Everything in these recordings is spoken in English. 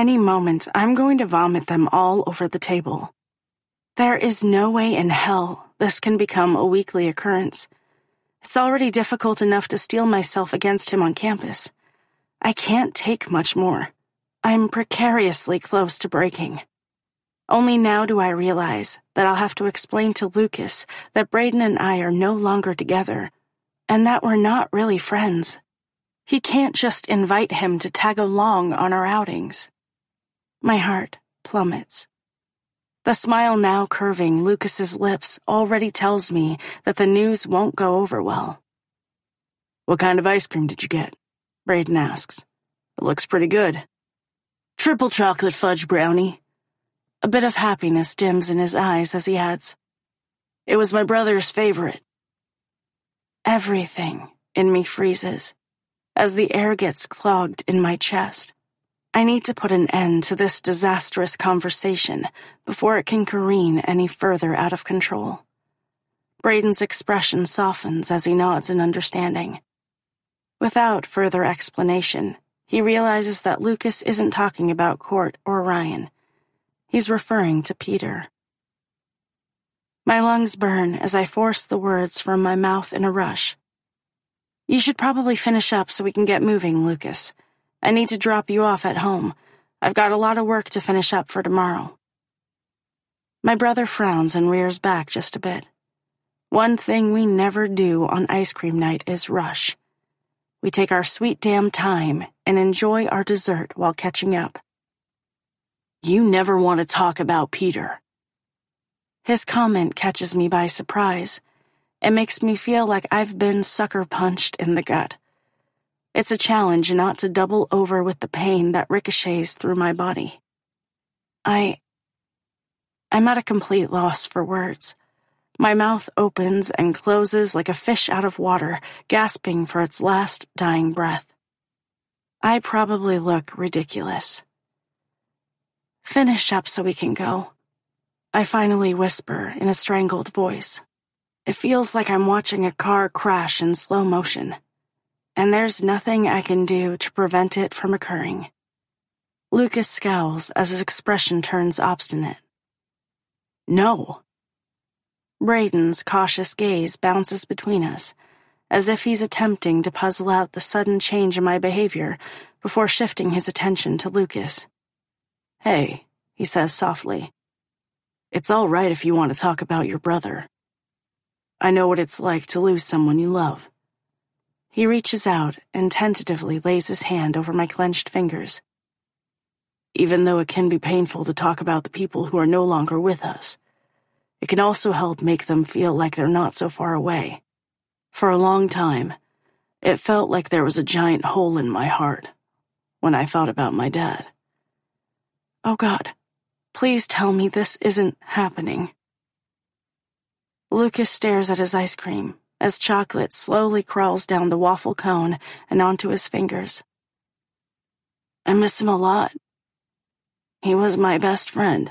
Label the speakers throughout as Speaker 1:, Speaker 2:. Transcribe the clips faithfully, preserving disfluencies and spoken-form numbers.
Speaker 1: Any moment, I'm going to vomit them all over the table. There is no way in hell this can become a weekly occurrence. It's already difficult enough to steel myself against him on campus. I can't take much more. I'm precariously close to breaking. Only now do I realize that I'll have to explain to Lucas that Braden and I are no longer together, and that we're not really friends. He can't just invite him to tag along on our outings. My heart plummets. The smile now curving Lucas's lips already tells me that the news won't go over well. "What kind of ice cream did you get?" Braden asks. "It looks pretty good." "Triple chocolate fudge brownie." A bit of happiness dims in his eyes as he adds, "It was my brother's favorite." Everything in me freezes as the air gets clogged in my chest. I need to put an end to this disastrous conversation before it can careen any further out of control. Braden's expression softens as he nods in understanding. Without further explanation, he realizes that Lucas isn't talking about Court or Ryan. He's referring to Peter. My lungs burn as I force the words from my mouth in a rush. "You should probably finish up so we can get moving, Lucas. I need to drop you off at home. I've got a lot of work to finish up for tomorrow." My brother frowns and rears back just a bit. One thing we never do on ice cream night is rush. We take our sweet damn time and enjoy our dessert while catching up. "You never want to talk about Peter." His comment catches me by surprise. It makes me feel like I've been sucker punched in the gut. It's a challenge not to double over with the pain that ricochets through my body. I... I'm at a complete loss for words. My mouth opens and closes like a fish out of water, gasping for its last dying breath. I probably look ridiculous. "Finish up so we can go," I finally whisper in a strangled voice. It feels like I'm watching a car crash in slow motion, and there's nothing I can do to prevent it from occurring. Lucas scowls as his expression turns obstinate. "No." Braden's cautious gaze bounces between us, as if he's attempting to puzzle out the sudden change in my behavior before shifting his attention to Lucas. "Hey," he says softly. "It's all right if you want to talk about your brother. I know what it's like to lose someone you love." He reaches out and tentatively lays his hand over my clenched fingers. "Even though it can be painful to talk about the people who are no longer with us, it can also help make them feel like they're not so far away. For a long time, it felt like there was a giant hole in my heart when I thought about my dad." Oh God, please tell me this isn't happening. Lucas stares at his ice cream as chocolate slowly crawls down the waffle cone and onto his fingers. "I miss him a lot. He was my best friend."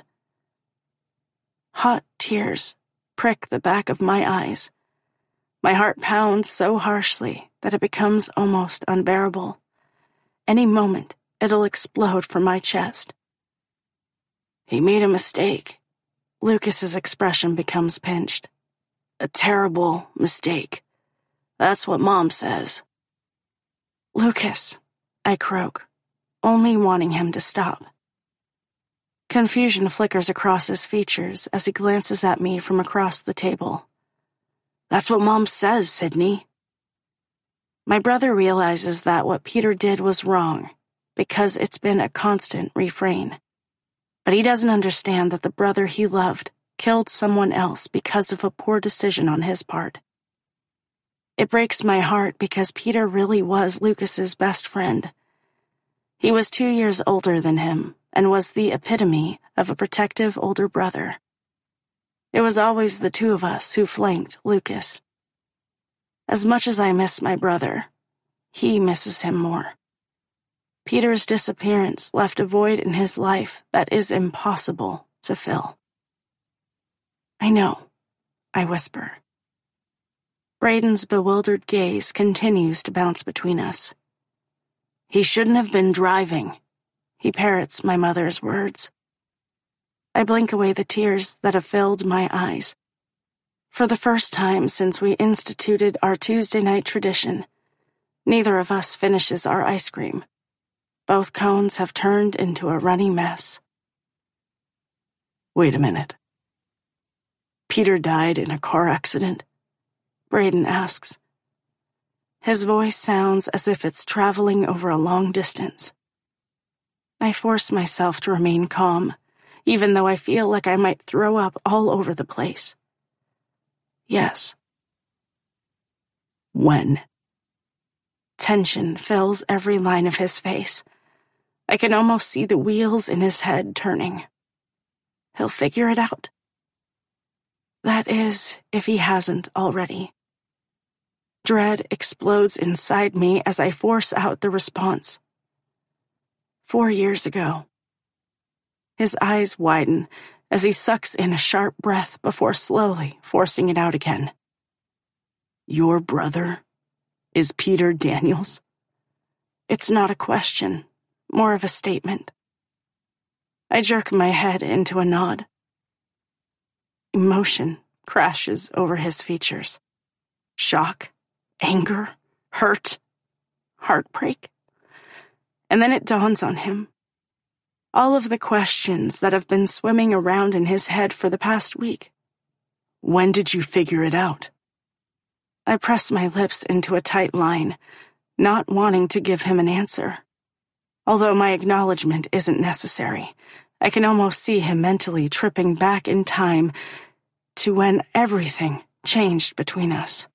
Speaker 1: Hot tears prick the back of my eyes. My heart pounds so harshly that it becomes almost unbearable. Any moment, it'll explode from my chest. "He made a mistake." Lucas's expression becomes pinched. "A terrible mistake. That's what Mom says." "Lucas," I croak, only wanting him to stop. Confusion flickers across his features as he glances at me from across the table. "That's what Mom says, Sydney." My brother realizes that what Peter did was wrong, because it's been a constant refrain. But he doesn't understand that the brother he loved killed someone else because of a poor decision on his part. It breaks my heart because Peter really was Lucas's best friend. He was two years older than him and was the epitome of a protective older brother. It was always the two of us who flanked Lucas. As much as I miss my brother, he misses him more. Peter's disappearance left a void in his life that is impossible to fill. "I know," I whisper. Braden's bewildered gaze continues to bounce between us. "He shouldn't have been driving," He parrots my mother's words. I blink away the tears that have filled my eyes. For the first time since we instituted our Tuesday night tradition, neither of us finishes our ice cream. Both cones have turned into a runny mess. Wait a minute. Peter died in a car accident? Braden asks. His voice sounds as if it's traveling over a long distance. I force myself to remain calm, even though I feel like I might throw up all over the place. Yes. When? Tension fills every line of his face. I can almost see the wheels in his head turning. He'll figure it out. That is, if he hasn't already. Dread explodes inside me as I force out the response. Four years ago. His eyes widen as he sucks in a sharp breath before slowly forcing it out again. Your brother is Peter Daniels? It's not a question, more of a statement. I jerk my head into a nod. Emotion crashes over his features. Shock, anger, hurt, heartbreak. And then it dawns on him. All of the questions that have been swimming around in his head for the past week. When did you figure it out? I press my lips into a tight line, not wanting to give him an answer. Although my acknowledgement isn't necessary, I can almost see him mentally tripping back in time to when everything changed between us.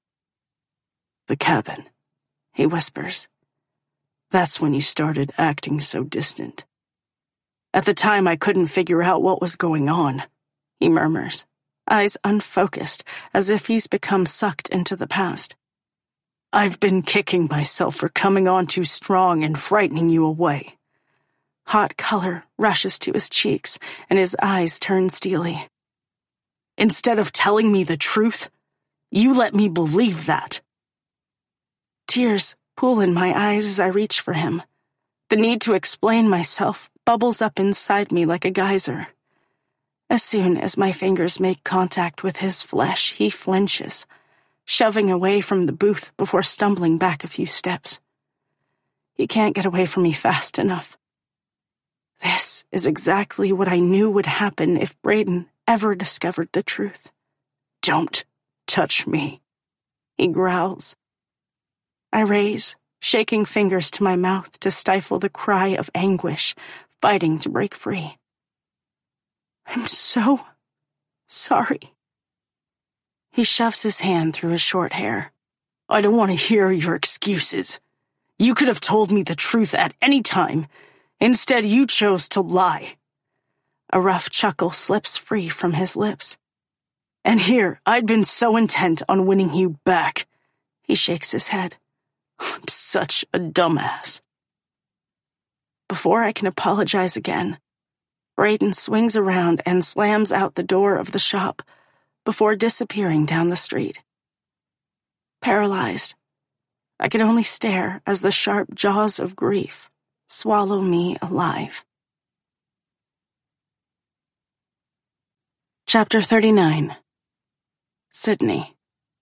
Speaker 1: The cabin, he whispers. That's when you started acting so distant. At the time, I couldn't figure out what was going on, he murmurs, eyes unfocused, as if he's become sucked into the past. I've been kicking myself for coming on too strong and frightening you away. Hot color rushes to his cheeks, and his eyes turn steely. Instead of telling me the truth, you let me believe that. Tears pool in my eyes as I reach for him. The need to explain myself bubbles up inside me like a geyser. As soon as my fingers make contact with his flesh, he flinches, shoving away from the booth before stumbling back a few steps. He can't get away from me fast enough. This is exactly what I knew would happen if Braden ever discovered the truth. Don't touch me, he growls. I raise, shaking fingers to my mouth to stifle the cry of anguish, fighting to break free. I'm so sorry. He shoves his hand through his short hair. I don't want to hear your excuses. You could have told me the truth at any time. Instead, you chose to lie. A rough chuckle slips free from his lips. And here, I'd been so intent on winning you back. He shakes his head. I'm such a dumbass. Before I can apologize again, Braden swings around and slams out the door of the shop before disappearing down the street. Paralyzed, I can only stare as the sharp jaws of grief swallow me alive. Chapter thirty-nine. Sydney.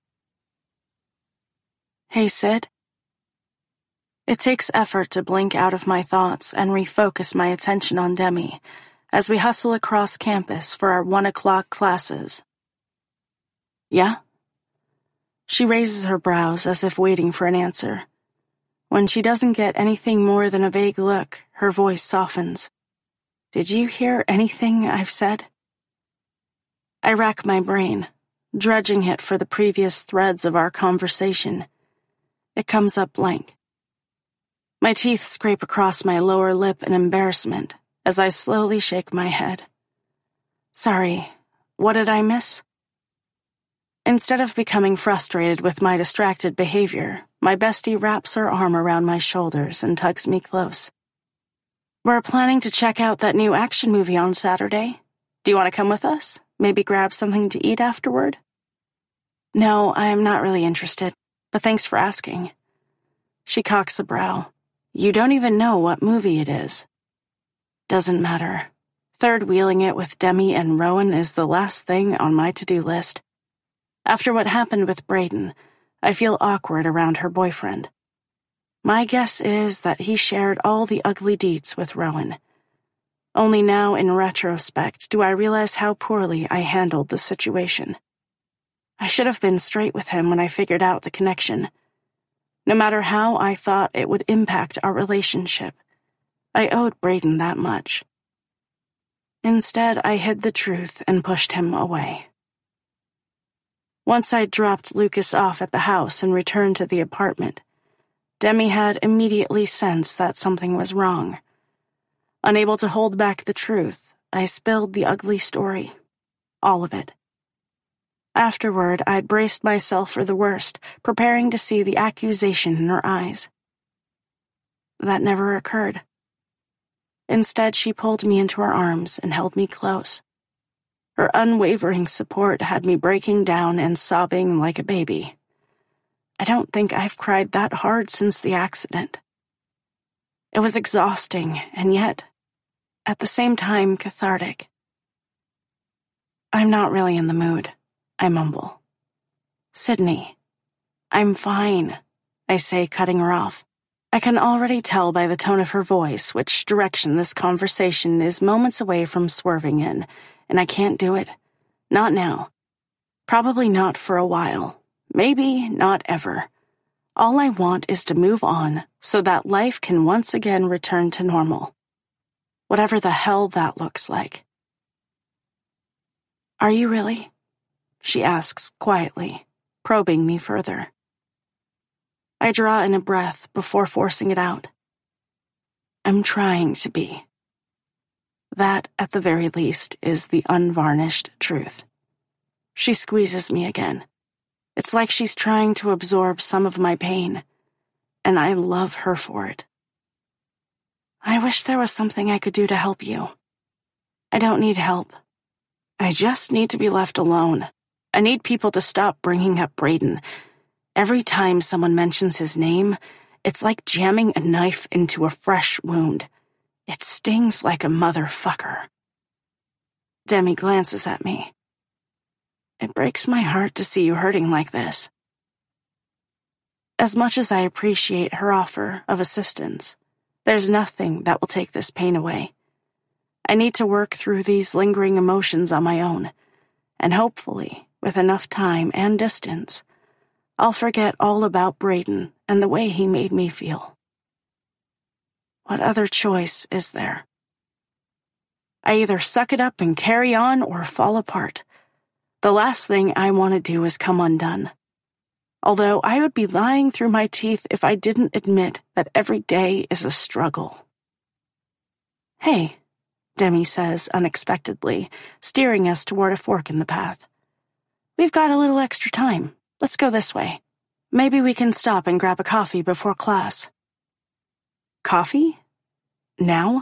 Speaker 1: Hey, Sid. It takes effort to blink out of my thoughts and refocus my attention on Demi as we hustle across campus for our one o'clock classes. Yeah? She raises her brows as if waiting for an answer. When she doesn't get anything more than a vague look, her voice softens. Did you hear anything I've said? I rack my brain, dredging it for the previous threads of our conversation. It comes up blank. My teeth scrape across my lower lip in embarrassment as I slowly shake my head. Sorry, what did I miss? Instead of becoming frustrated with my distracted behavior, my bestie wraps her arm around my shoulders and tugs me close. We're planning to check out that new action movie on Saturday. Do you want to come with us? Maybe grab something to eat afterward? No, I'm not really interested, but thanks for asking. She cocks a brow. You don't even know what movie it is. Doesn't matter. Third-wheeling it with Demi and Rowan is the last thing on my to-do list. After what happened with Brayden, I feel awkward around her boyfriend. My guess is that he shared all the ugly deets with Rowan. Only now, in retrospect, do I realize how poorly I handled the situation. I should have been straight with him when I figured out the connection. No matter how I thought it would impact our relationship, I owed Brayden that much. Instead, I hid the truth and pushed him away. Once I'd dropped Lucas off at the house and returned to the apartment, Demi had immediately sensed that something was wrong. Unable to hold back the truth, I spilled the ugly story. All of it. Afterward, I braced myself for the worst, preparing to see the accusation in her eyes. That never occurred. Instead, she pulled me into her arms and held me close. Her unwavering support had me breaking down and sobbing like a baby. I don't think I've cried that hard since the accident. It was exhausting, and yet, at the same time, cathartic. I'm not really in the mood, I mumble. Sydney, I'm fine, I say, cutting her off. I can already tell by the tone of her voice which direction this conversation is moments away from swerving in, and I can't do it. Not now. Probably not for a while. Maybe not ever. All I want is to move on so that life can once again return to normal. Whatever the hell that looks like. Are you really? She asks quietly, probing me further. I draw in a breath before forcing it out. I'm trying to be. That, at the very least, is the unvarnished truth. She squeezes me again. It's like she's trying to absorb some of my pain, and I love her for it. I wish there was something I could do to help you. I don't need help. I just need to be left alone. I need people to stop bringing up Brayden. Every time someone mentions his name, it's like jamming a knife into a fresh wound. It stings like a motherfucker. Demi glances at me. It breaks my heart to see you hurting like this. As much as I appreciate her offer of assistance, there's nothing that will take this pain away. I need to work through these lingering emotions on my own, and hopefully, with enough time and distance, I'll forget all about Brayden and the way he made me feel. What other choice is there? I either suck it up and carry on or fall apart. The last thing I want to do is come undone. Although I would be lying through my teeth if I didn't admit that every day is a struggle. Hey, Demi says unexpectedly, steering us toward a fork in the path. We've got a little extra time. Let's go this way. Maybe we can stop and grab a coffee before class. Coffee? Now?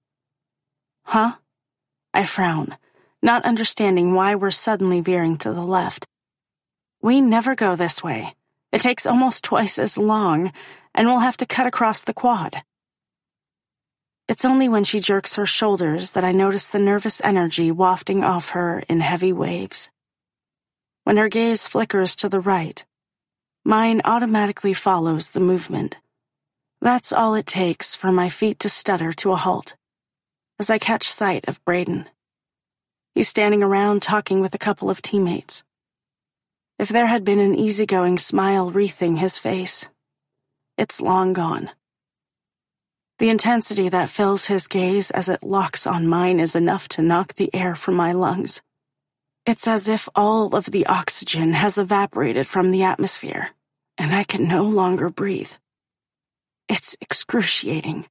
Speaker 1: Huh? I frown, not understanding why we're suddenly veering to the left. We never go this way. It takes almost twice as long, and we'll have to cut across the quad. It's only when she jerks her shoulders that I notice the nervous energy wafting off her in heavy waves. When her gaze flickers to the right, mine automatically follows the movement. That's all it takes for my feet to stutter to a halt, as I catch sight of Brayden. He's standing around talking with a couple of teammates. If there had been an easygoing smile wreathing his face, it's long gone. The intensity that fills his gaze as it locks on mine is enough to knock the air from my lungs. It's as if all of the oxygen has evaporated from the atmosphere, and I can no longer breathe. It's excruciating.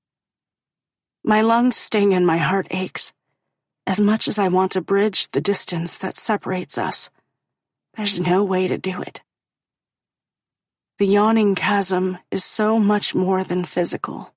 Speaker 1: My lungs sting and my heart aches. As much as I want to bridge the distance that separates us, there's no way to do it. The yawning chasm is so much more than physical.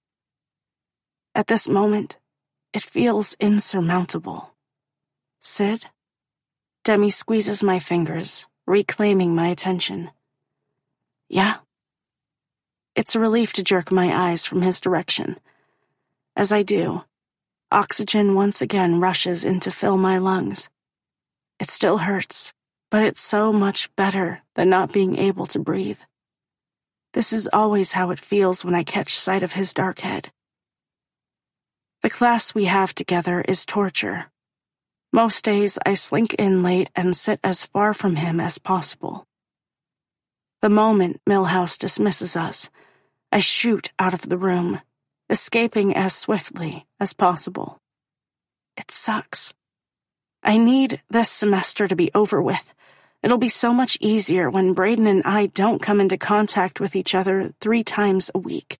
Speaker 1: At this moment, it feels insurmountable. Sid? Demi squeezes my fingers, reclaiming my attention. Yeah? It's a relief to jerk my eyes from his direction. As I do, oxygen once again rushes in to fill my lungs. It still hurts, but it's so much better than not being able to breathe. This is always how it feels when I catch sight of his dark head. The class we have together is torture. Most days I slink in late and sit as far from him as possible. The moment Milhouse dismisses us, I shoot out of the room, escaping as swiftly as possible. It sucks. I need this semester to be over with. It'll be so much easier when Braden and I don't come into contact with each other three times a week.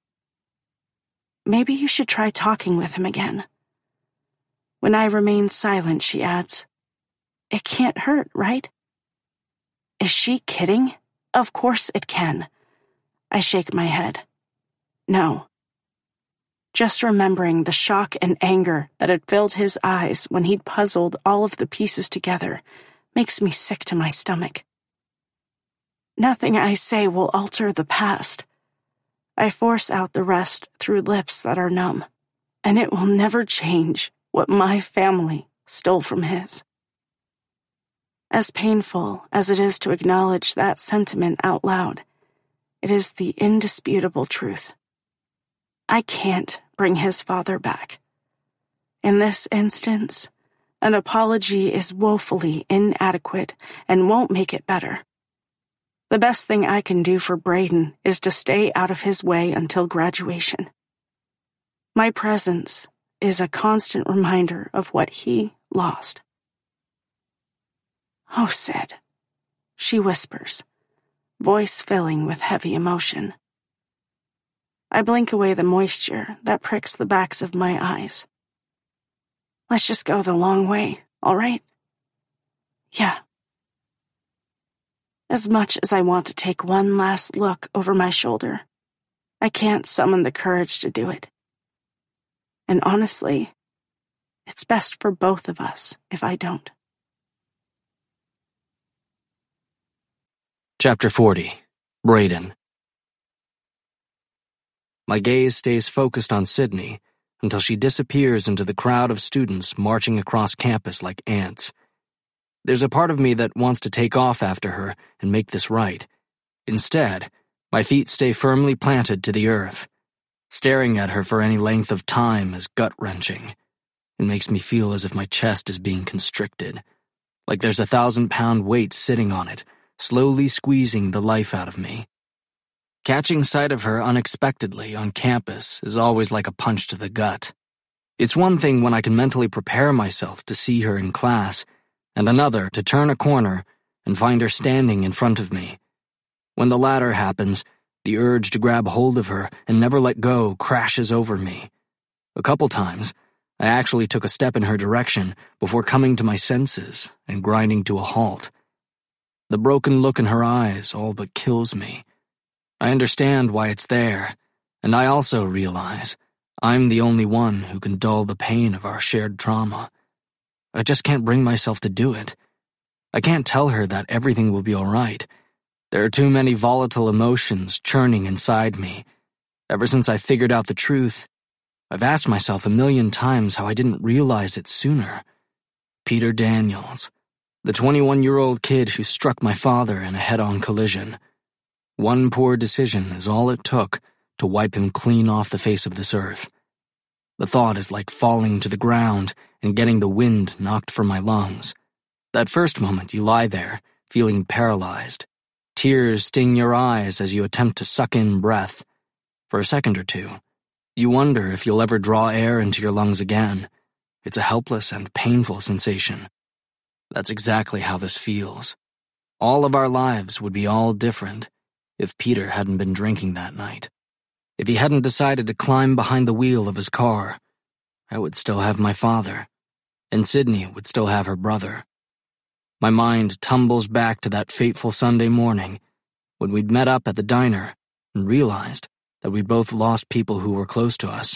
Speaker 1: Maybe you should try talking with him again. When I remain silent, she adds, "It can't hurt, right?" Is she kidding? Of course it can. I shake my head. No. Just remembering the shock and anger that had filled his eyes when he'd puzzled all of the pieces together makes me sick to my stomach. Nothing I say will alter the past. I force out the rest through lips that are numb, and it will never change what my family stole from his. As painful as it is to acknowledge that sentiment out loud, it is the indisputable truth. I can't bring his father back. In this instance, an apology is woefully inadequate and won't make it better. The best thing I can do for Braden is to stay out of his way until graduation. My presence is a constant reminder of what he lost. "Oh, Sid," she whispers, voice filling with heavy emotion. I blink away the moisture that pricks the backs of my eyes. "Let's just go the long way, all right?" "Yeah." As much as I want to take one last look over my shoulder, I can't summon the courage to do it. And honestly, it's best for both of us if I don't.
Speaker 2: Chapter forty. Braden. My gaze stays focused on Sydney until she disappears into the crowd of students marching across campus like ants. There's a part of me that wants to take off after her and make this right. Instead, my feet stay firmly planted to the earth. Staring at her for any length of time is gut-wrenching. It makes me feel as if my chest is being constricted, like there's a thousand-pound weight sitting on it, slowly squeezing the life out of me. Catching sight of her unexpectedly on campus is always like a punch to the gut. It's one thing when I can mentally prepare myself to see her in class, and another to turn a corner and find her standing in front of me. When the latter happens, the urge to grab hold of her and never let go crashes over me. A couple times, I actually took a step in her direction before coming to my senses and grinding to a halt. The broken look in her eyes all but kills me. I understand why it's there, and I also realize I'm the only one who can dull the pain of our shared trauma. I just can't bring myself to do it. I can't tell her that everything will be all right. There are too many volatile emotions churning inside me. Ever since I figured out the truth, I've asked myself a million times how I didn't realize it sooner. Peter Daniels, the twenty-one-year-old kid who struck my father in a head-on collision. One poor decision is all it took to wipe him clean off the face of this earth. The thought is like falling to the ground and getting the wind knocked from my lungs. That first moment you lie there, feeling paralyzed. Tears sting your eyes as you attempt to suck in breath. For a second or two, you wonder if you'll ever draw air into your lungs again. It's a helpless and painful sensation. That's exactly how this feels. All of our lives would be all different if Peter hadn't been drinking that night. If he hadn't decided to climb behind the wheel of his car, I would still have my father, and Sydney would still have her brother. My mind tumbles back to that fateful Sunday morning when we'd met up at the diner and realized that we'd both lost people who were close to us.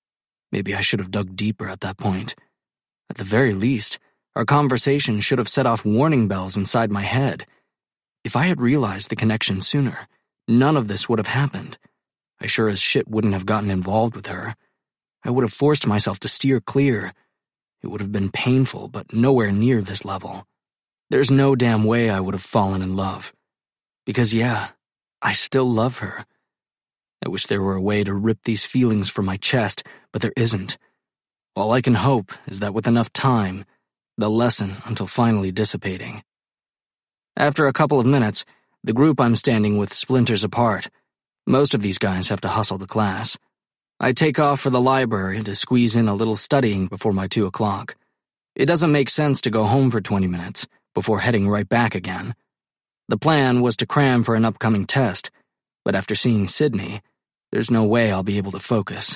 Speaker 2: Maybe I should have dug deeper at that point. At the very least, our conversation should have set off warning bells inside my head. If I had realized the connection sooner, none of this would have happened. I sure as shit wouldn't have gotten involved with her. I would have forced myself to steer clear. It would have been painful, but nowhere near this level. There's no damn way I would have fallen in love. Because yeah, I still love her. I wish there were a way to rip these feelings from my chest, but there isn't. All I can hope is that with enough time, they'll lessen until finally dissipating. After a couple of minutes, the group I'm standing with splinters apart. Most of these guys have to hustle to class. I take off for the library to squeeze in a little studying before my two o'clock. It doesn't make sense to go home for twenty minutes before heading right back again. The plan was to cram for an upcoming test, but after seeing Sydney, there's no way I'll be able to focus.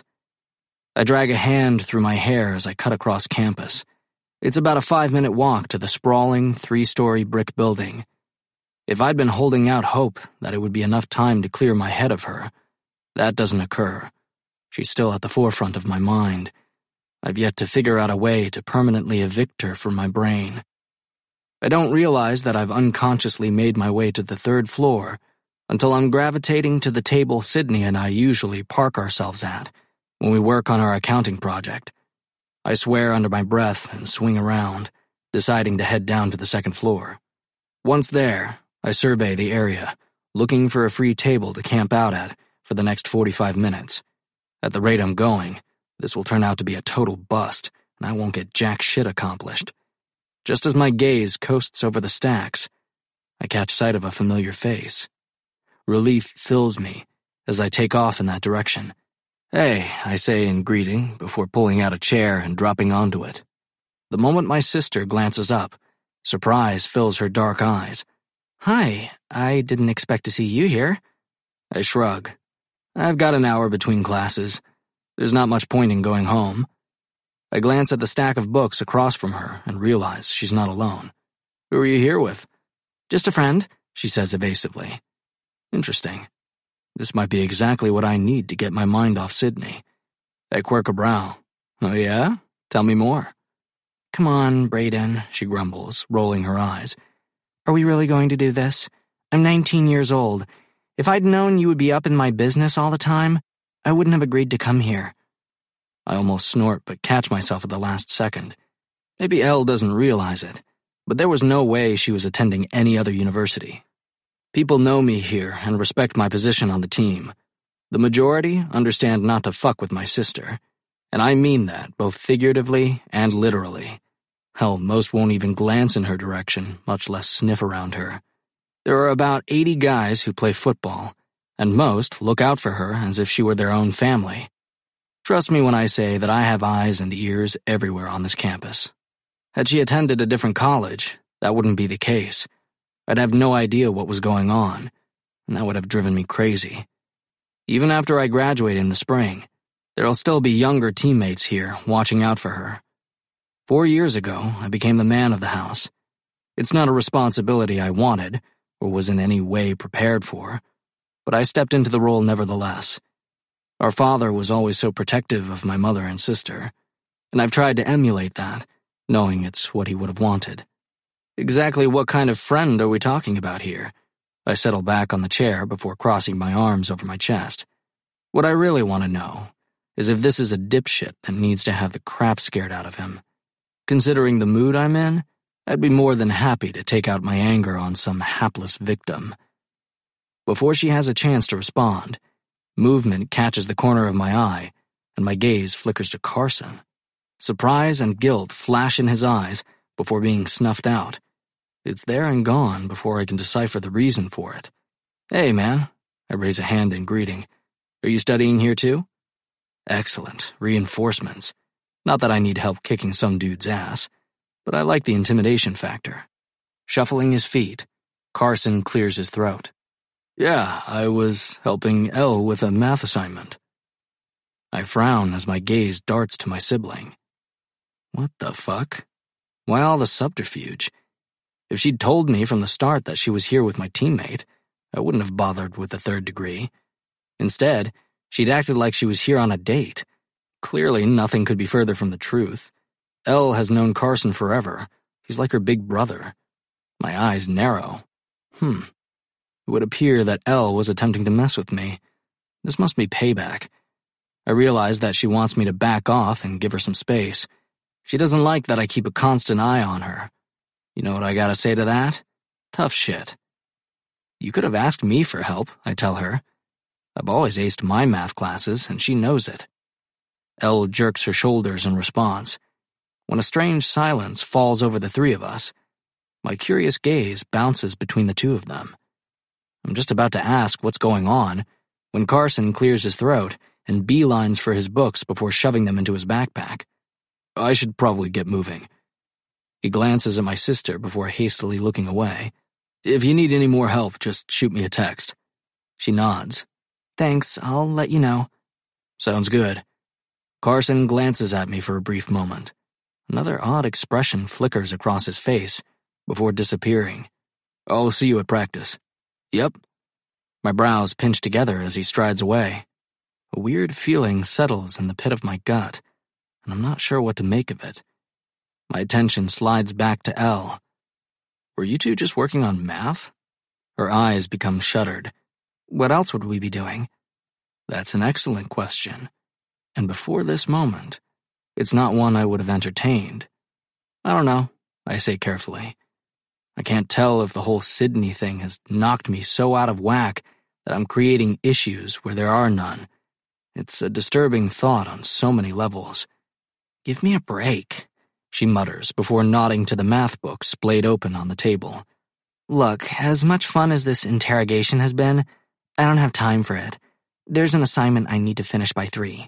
Speaker 2: I drag a hand through my hair as I cut across campus. It's about a five-minute walk to the sprawling, three-story brick building. If I'd been holding out hope that it would be enough time to clear my head of her, that doesn't occur. She's still at the forefront of my mind. I've yet to figure out a way to permanently evict her from my brain. I don't realize that I've unconsciously made my way to the third floor until I'm gravitating to the table Sydney and I usually park ourselves at when we work on our accounting project. I swear under my breath and swing around, deciding to head down to the second floor. Once there, I survey the area, looking for a free table to camp out at for the next forty-five minutes. At the rate I'm going, this will turn out to be a total bust, and I won't get jack shit accomplished. Just as my gaze coasts over the stacks, I catch sight of a familiar face. Relief fills me as I take off in that direction. "Hey," I say in greeting before pulling out a chair and dropping onto it. The moment my sister glances up, surprise fills her dark eyes. "Hi, I didn't expect to see you here." I shrug. I've got an hour between classes. There's not much point in going home. I glance at the stack of books across from her and realize she's not alone. "Who are you here with?" "Just a friend," she says evasively. Interesting. This might be exactly what I need to get my mind off Sydney. I quirk a brow. "Oh yeah? Tell me more." "Come on, Brayden," she grumbles, rolling her eyes. "Are we really going to do this? I'm nineteen years old. If I'd known you would be up in my business all the time, I wouldn't have agreed to come here." I almost snort but catch myself at the last second. Maybe Elle doesn't realize it, but there was no way she was attending any other university. People know me here and respect my position on the team. The majority understand not to fuck with my sister, and I mean that both figuratively and literally. Hell, most won't even glance in her direction, much less sniff around her. There are about eighty guys who play football, and most look out for her as if she were their own family. Trust me when I say that I have eyes and ears everywhere on this campus. Had she attended a different college, that wouldn't be the case. I'd have no idea what was going on, and that would have driven me crazy. Even after I graduate in the spring, there'll still be younger teammates here watching out for her. Four years ago, I became the man of the house. It's not a responsibility I wanted or was in any way prepared for, but I stepped into the role nevertheless. Our father was always so protective of my mother and sister, and I've tried to emulate that, knowing it's what he would have wanted. Exactly what kind of friend are we talking about here? I settle back on the chair before crossing my arms over my chest. What I really want to know is if this is a dipshit that needs to have the crap scared out of him. Considering the mood I'm in, I'd be more than happy to take out my anger on some hapless victim. Before she has a chance to respond, movement catches the corner of my eye, and my gaze flickers to Carson. Surprise and guilt flash in his eyes before being snuffed out. It's there and gone before I can decipher the reason for it. "Hey, man," I raise a hand in greeting. "Are you studying here too?" Excellent. Reinforcements. Not that I need help kicking some dude's ass, but I like the intimidation factor. Shuffling his feet, Carson clears his throat. "Yeah, I was helping Elle with a math assignment." I frown as my gaze darts to my sibling. What the fuck? Why all the subterfuge? If she'd told me from the start that she was here with my teammate, I wouldn't have bothered with the third degree. Instead, she'd acted like she was here on a date. Clearly, nothing could be further from the truth. Elle has known Carson forever. He's like her big brother. My eyes narrow. Hmm. It would appear that Elle was attempting to mess with me. This must be payback. I realize that she wants me to back off and give her some space. She doesn't like that I keep a constant eye on her. You know what I gotta say to that? Tough shit. You could have asked me for help, I tell her. I've always aced my math classes, and she knows it. Elle jerks her shoulders in response. When a strange silence falls over the three of us, my curious gaze bounces between the two of them. I'm just about to ask what's going on when Carson clears his throat and beelines for his books before shoving them into his backpack. I should probably get moving. He glances at my sister before hastily looking away. If you need any more help, just shoot me a text. She nods. Thanks, I'll let you know. Sounds good. Carson glances at me for a brief moment. Another odd expression flickers across his face before disappearing. I'll see you at practice. Yep. My brows pinch together as he strides away. A weird feeling settles in the pit of my gut, and I'm not sure what to make of it. My attention slides back to Elle. Were you two just working on math? Her eyes become shuttered. What else would we be doing? That's an excellent question. And before this moment, it's not one I would have entertained. I don't know, I say carefully. I can't tell if the whole Sydney thing has knocked me so out of whack that I'm creating issues where there are none. It's a disturbing thought on so many levels. Give me a break, she mutters before nodding to the math book splayed open on the table. Look, as much fun as this interrogation has been, I don't have time for it. There's an assignment I need to finish by three.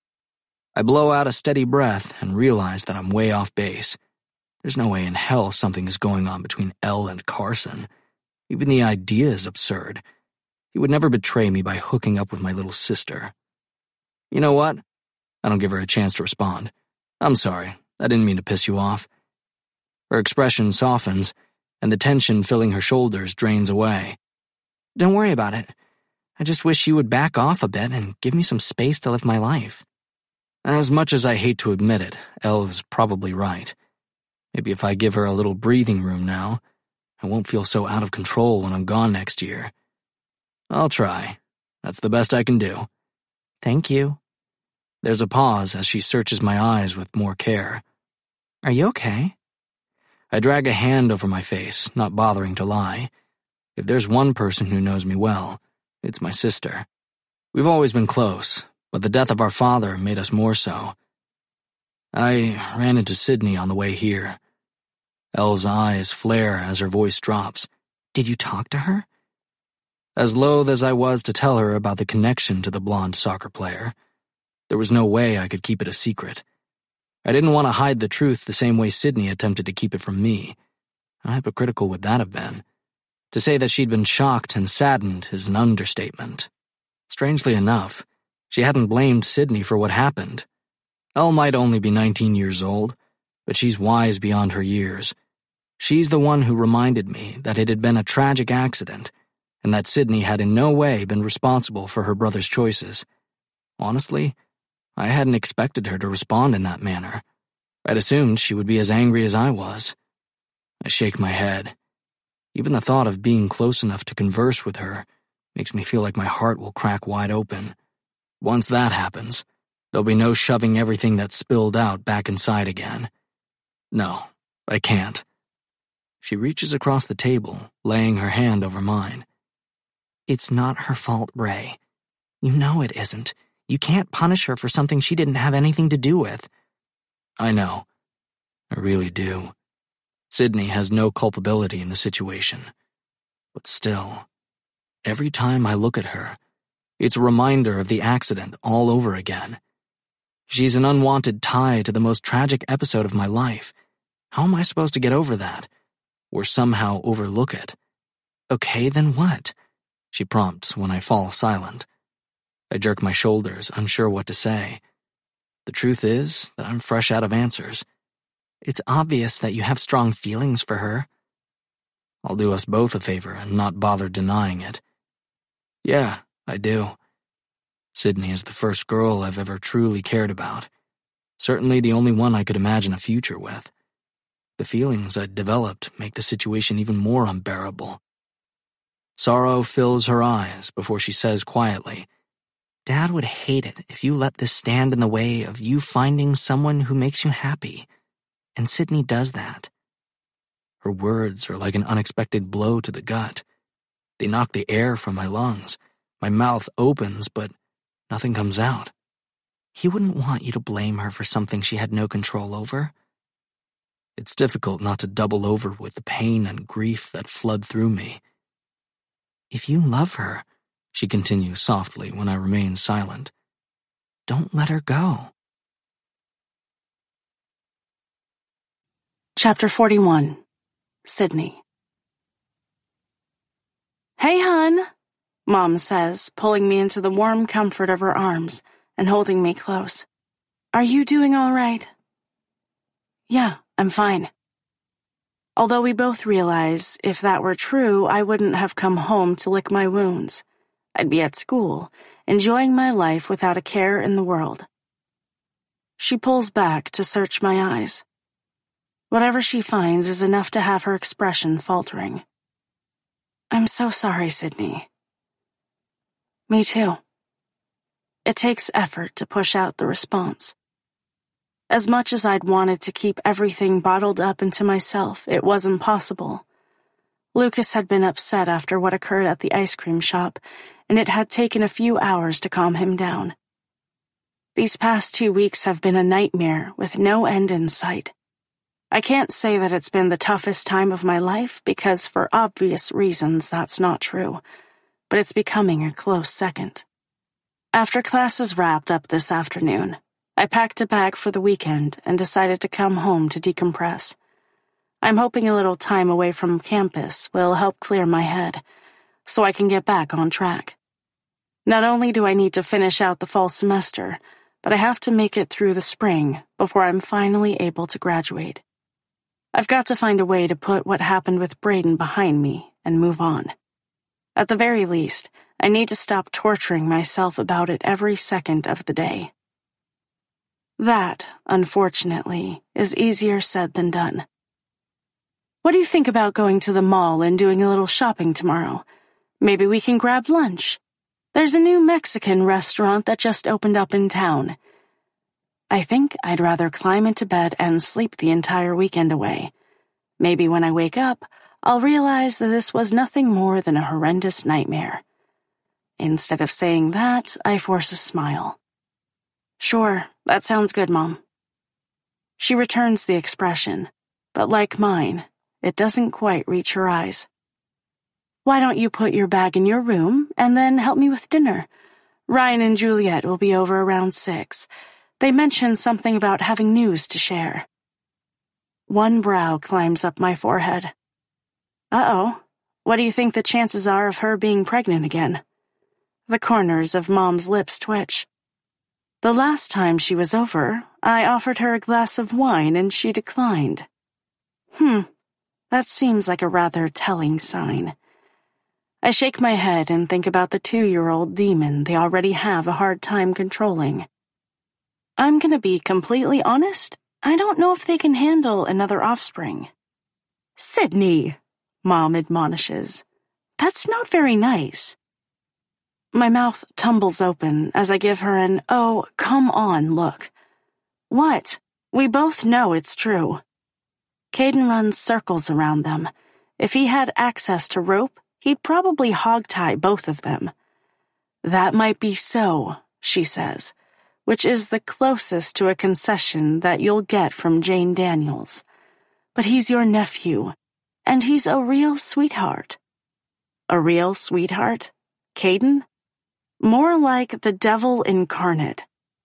Speaker 2: I blow out a steady breath and realize that I'm way off base. There's no way in hell something is going on between Elle and Carson. Even the idea is absurd. He would never betray me by hooking up with my little sister. You know what? I don't give her a chance to respond. I'm sorry. I didn't mean to piss you off. Her expression softens, and the tension filling her shoulders drains away. Don't worry about it. I just wish you would back off a bit and give me some space to live my life. As much as I hate to admit it, Elle is probably right. Maybe if I give her a little breathing room now, I won't feel so out of control when I'm gone next year. I'll try. That's the best I can do. Thank you. There's a pause as she searches my eyes with more care. Are you okay? I drag a hand over my face, not bothering to lie. If there's one person who knows me well, it's my sister. We've always been close, but the death of our father made us more so. I ran into Sydney on the way here. Elle's eyes flare as her voice drops. Did you talk to her? As loath as I was to tell her about the connection to the blonde soccer player, there was no way I could keep it a secret. I didn't want to hide the truth the same way Sydney attempted to keep it from me. How hypocritical would that have been? To say that she'd been shocked and saddened is an understatement. Strangely enough, she hadn't blamed Sydney for what happened. Elle might only be nineteen years old, but she's wise beyond her years. She's the one who reminded me that it had been a tragic accident, and that Sydney had in no way been responsible for her brother's choices. Honestly, I hadn't expected her to respond in that manner. I'd assumed she would be as angry as I was. I shake my head. Even the thought of being close enough to converse with her makes me feel like my heart will crack wide open. Once that happens, there'll be no shoving everything that spilled out back inside again. No, I can't. She reaches across the table, laying her hand over mine. It's not her fault, Ray. You know it isn't. You can't punish her for something she didn't have anything to do with. I know. I really do. Sydney has no culpability in the situation. But still, every time I look at her, it's a reminder of the accident all over again. She's an unwanted tie to the most tragic episode of my life. How am I supposed to get over that? Or somehow overlook it? Okay, then what? She prompts when I fall silent. I jerk my shoulders, unsure what to say. The truth is that I'm fresh out of answers. It's obvious that you have strong feelings for her. I'll do us both a favor and not bother denying it. Yeah, I do. Sydney is the first girl I've ever truly cared about. Certainly the only one I could imagine a future with. The feelings I'd developed make the situation even more unbearable. Sorrow fills her eyes before she says quietly, Dad would hate it if you let this stand in the way of you finding someone who makes you happy. And Sydney does that. Her words are like an unexpected blow to the gut. They knock the air from my lungs. My mouth opens, but nothing comes out. He wouldn't want you to blame her for something she had no control over. It's difficult not to double over with the pain and grief that flood through me. If you love her, she continues softly when I remain silent, don't let her go.
Speaker 1: Chapter forty-one. Sydney. Hey, hun, Mom says, pulling me into the warm comfort of her arms and holding me close. Are you doing all right? Yeah, I'm fine. Although we both realize if that were true, I wouldn't have come home to lick my wounds. I'd be at school, enjoying my life without a care in the world. She pulls back to search my eyes. Whatever she finds is enough to have her expression faltering. I'm so sorry, Sydney. Me too. It takes effort to push out the response. As much as I'd wanted to keep everything bottled up into myself, it wasn't possible. Lucas had been upset after what occurred at the ice cream shop, and it had taken a few hours to calm him down. These past two weeks have been a nightmare with no end in sight. I can't say that it's been the toughest time of my life because for obvious reasons that's not true, but it's becoming a close second. After classes wrapped up this afternoon, I packed a bag for the weekend and decided to come home to decompress. I'm hoping a little time away from campus will help clear my head, so I can get back on track. Not only do I need to finish out the fall semester, but I have to make it through the spring before I'm finally able to graduate. I've got to find a way to put what happened with Braden behind me and move on. At the very least, I need to stop torturing myself about it every second of the day. That, unfortunately, is easier said than done. What do you think about going to the mall and doing a little shopping tomorrow? Maybe we can grab lunch. There's a new Mexican restaurant that just opened up in town. I think I'd rather climb into bed and sleep the entire weekend away. Maybe when I wake up, I'll realize that this was nothing more than a horrendous nightmare. Instead of saying that, I force a smile. Sure, that sounds good, Mom. She returns the expression, but like mine, it doesn't quite reach her eyes. Why don't you put your bag in your room and then help me with dinner? Ryan and Juliet will be over around six. They mentioned something about having news to share. One brow climbs up my forehead. Uh-oh, what do you think the chances are of her being pregnant again? The corners of Mom's lips twitch. The last time she was over, I offered her a glass of wine and she declined. Hmm, that seems like a rather telling sign. I shake my head and think about the two-year-old demon they already have a hard time controlling. I'm gonna be completely honest, I don't know if they can handle another offspring. Sydney, Mom admonishes. That's not very nice. My mouth tumbles open as I give her an, oh, come on look. What? We both know it's true. Caden runs circles around them. If he had access to rope, he'd probably hog-tie both of them. That might be so, she says, which is the closest to a concession that you'll get from Jane Daniels. But he's your nephew, and he's a real sweetheart. A real sweetheart? Caden? More like the devil incarnate.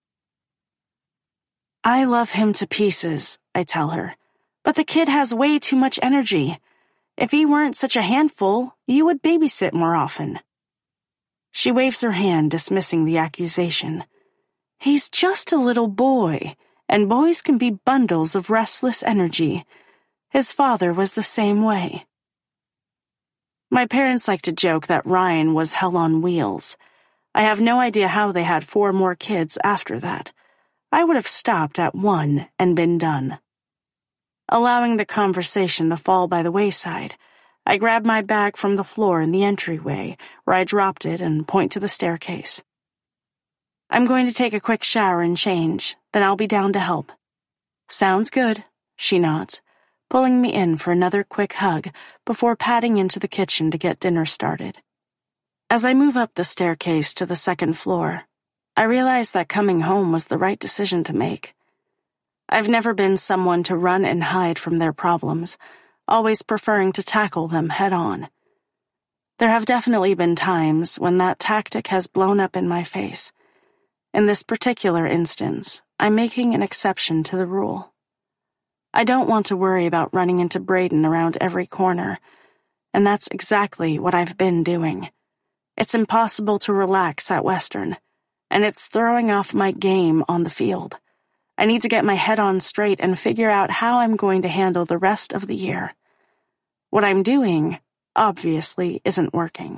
Speaker 1: I love him to pieces, I tell her, but the kid has way too much energy. If he weren't such a handful, you would babysit more often. She waves her hand, dismissing the accusation. He's just a little boy, and boys can be bundles of restless energy. His father was the same way. My parents like to joke that Ryan was hell on wheels. I have no idea how they had four more kids after that. I would have stopped at one and been done. Allowing the conversation to fall by the wayside, I grab my bag from the floor in the entryway, where I dropped it, and point to the staircase. I'm going to take a quick shower and change, then I'll be down to help. Sounds good, she nods, pulling me in for another quick hug before padding into the kitchen to get dinner started. As I move up the staircase to the second floor, I realize that coming home was the right decision to make. I've never been someone to run and hide from their problems, always preferring to tackle them head-on. There have definitely been times when that tactic has blown up in my face. In this particular instance, I'm making an exception to the rule. I don't want to worry about running into Brayden around every corner, and that's exactly what I've been doing. It's impossible to relax at Western, and it's throwing off my game on the field. I need to get my head on straight and figure out how I'm going to handle the rest of the year. What I'm doing, obviously, isn't working.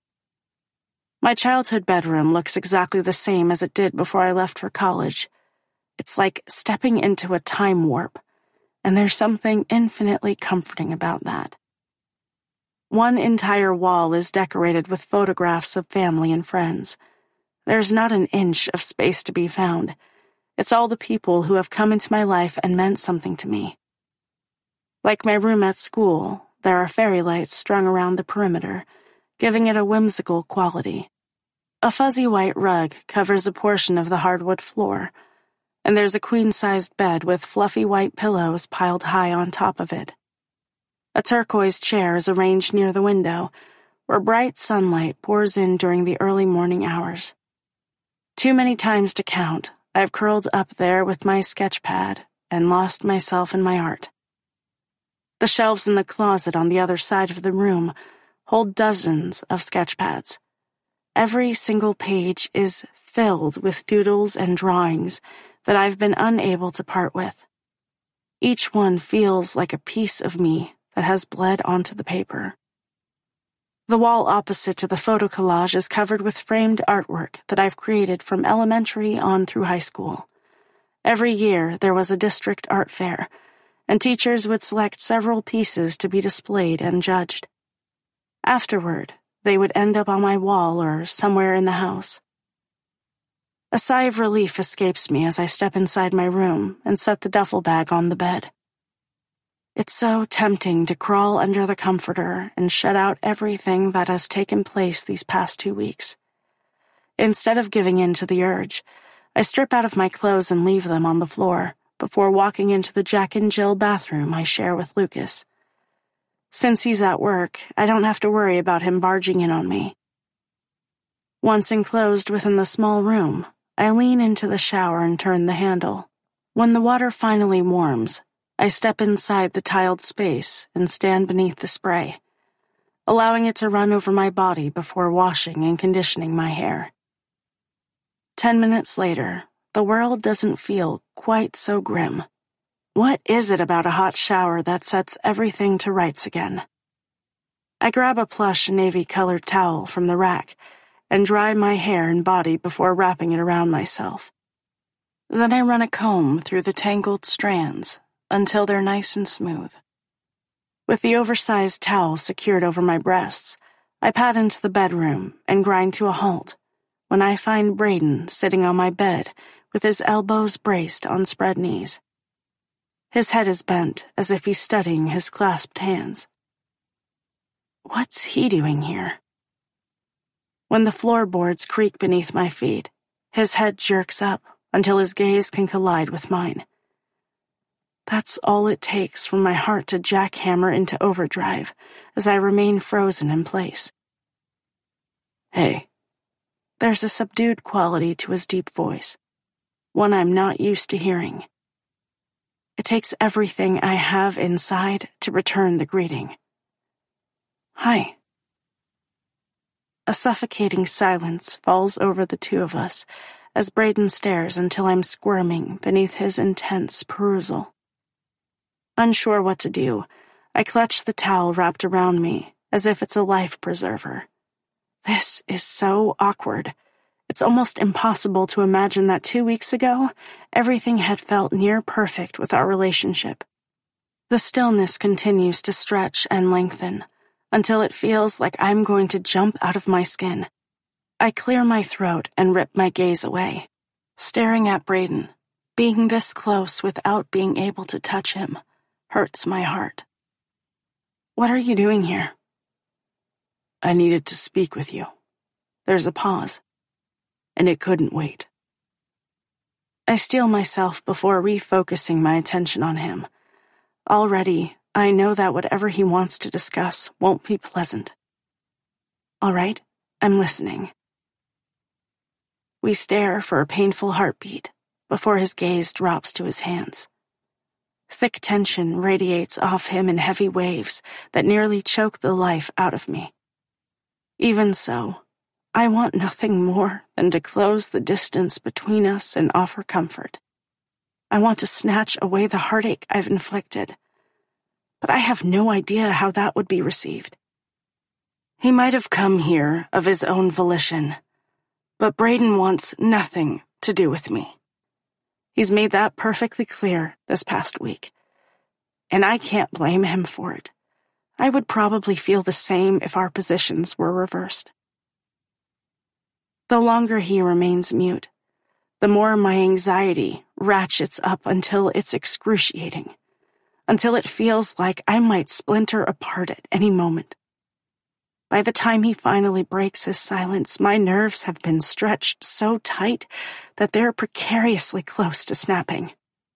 Speaker 1: My childhood bedroom looks exactly the same as it did before I left for college. It's like stepping into a time warp, and there's something infinitely comforting about that. One entire wall is decorated with photographs of family and friends. There's not an inch of space to be found. It's all the people who have come into my life and meant something to me. Like my room at school, there are fairy lights strung around the perimeter, giving it a whimsical quality. A fuzzy white rug covers a portion of the hardwood floor, and there's a queen-sized bed with fluffy white pillows piled high on top of it. A turquoise chair is arranged near the window, where bright sunlight pours in during the early morning hours. Too many times to count, I've curled up there with my sketch pad and lost myself in my art. The shelves in the closet on the other side of the room hold dozens of sketch pads. Every single page is filled with doodles and drawings that I've been unable to part with. Each one feels like a piece of me that has bled onto the paper. The wall opposite to the photo collage is covered with framed artwork that I've created from elementary on through high school. Every year there was a district art fair, and teachers would select several pieces to be displayed and judged. Afterward, they would end up on my wall or somewhere in the house. A sigh of relief escapes me as I step inside my room and set the duffel bag on the bed. It's so tempting to crawl under the comforter and shut out everything that has taken place these past two weeks. Instead of giving in to the urge, I strip out of my clothes and leave them on the floor before walking into the Jack and Jill bathroom I share with Lucas. Since he's at work, I don't have to worry about him barging in on me. Once enclosed within the small room, I lean into the shower and turn the handle. When the water finally warms, I step inside the tiled space and stand beneath the spray, allowing it to run over my body before washing and conditioning my hair. Ten minutes later, the world doesn't feel quite so grim. What is it about a hot shower that sets everything to rights again? I grab a plush navy-colored towel from the rack and dry my hair and body before wrapping it around myself. Then I run a comb through the tangled strands until they're nice and smooth. With the oversized towel secured over my breasts, I pad into the bedroom and grind to a halt when I find Brayden sitting on my bed with his elbows braced on spread knees. His head is bent as if he's studying his clasped hands. What's he doing here? When the floorboards creak beneath my feet, his head jerks up until his gaze can collide with mine. That's all it takes for my heart to jackhammer into overdrive as I remain frozen in place. Hey. There's a subdued quality to his deep voice, one I'm not used to hearing. It takes everything I have inside to return the greeting. Hi. A suffocating silence falls over the two of us as Brayden stares until I'm squirming beneath his intense perusal. Unsure what to do, I clutch the towel wrapped around me as if it's a life preserver. This is so awkward. It's almost impossible to imagine that two weeks ago, everything had felt near perfect with our relationship. The stillness continues to stretch and lengthen until it feels like I'm going to jump out of my skin. I clear my throat and rip my gaze away, staring at Braden. Being this close without being able to touch him hurts my heart. What are you doing here?
Speaker 3: I needed to speak with you.
Speaker 1: There's a pause,
Speaker 3: and it couldn't wait.
Speaker 1: I steel myself before refocusing my attention on him. Already, I know that whatever he wants to discuss won't be pleasant. All right, I'm listening. We stare for a painful heartbeat before his gaze drops to his hands. Thick tension radiates off him in heavy waves that nearly choke the life out of me. Even so, I want nothing more than to close the distance between us and offer comfort. I want to snatch away the heartache I've inflicted, but I have no idea how that would be received. He might have come here of his own volition, but Braden wants nothing to do with me. He's made that perfectly clear this past week, and I can't blame him for it. I would probably feel the same if our positions were reversed. The longer he remains mute, the more my anxiety ratchets up until it's excruciating, until it feels like I might splinter apart at any moment. By the time he finally breaks his silence, my nerves have been stretched so tight that they're precariously close to snapping.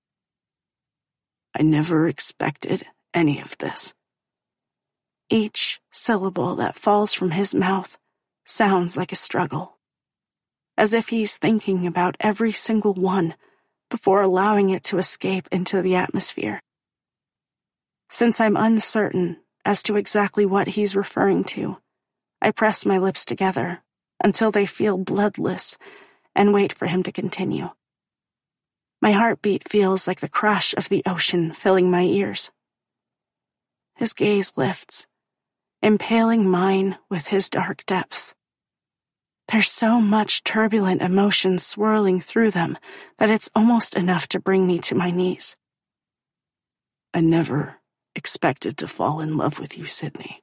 Speaker 3: I never expected any of this.
Speaker 1: Each syllable that falls from his mouth sounds like a struggle, as if he's thinking about every single one before allowing it to escape into the atmosphere. Since I'm uncertain as to exactly what he's referring to, I press my lips together until they feel bloodless and wait for him to continue. My heartbeat feels like the crash of the ocean filling my ears. His gaze lifts, impaling mine with his dark depths. There's so much turbulent emotion swirling through them that it's almost enough to bring me to my knees.
Speaker 3: I never expected to fall in love with you, Sydney.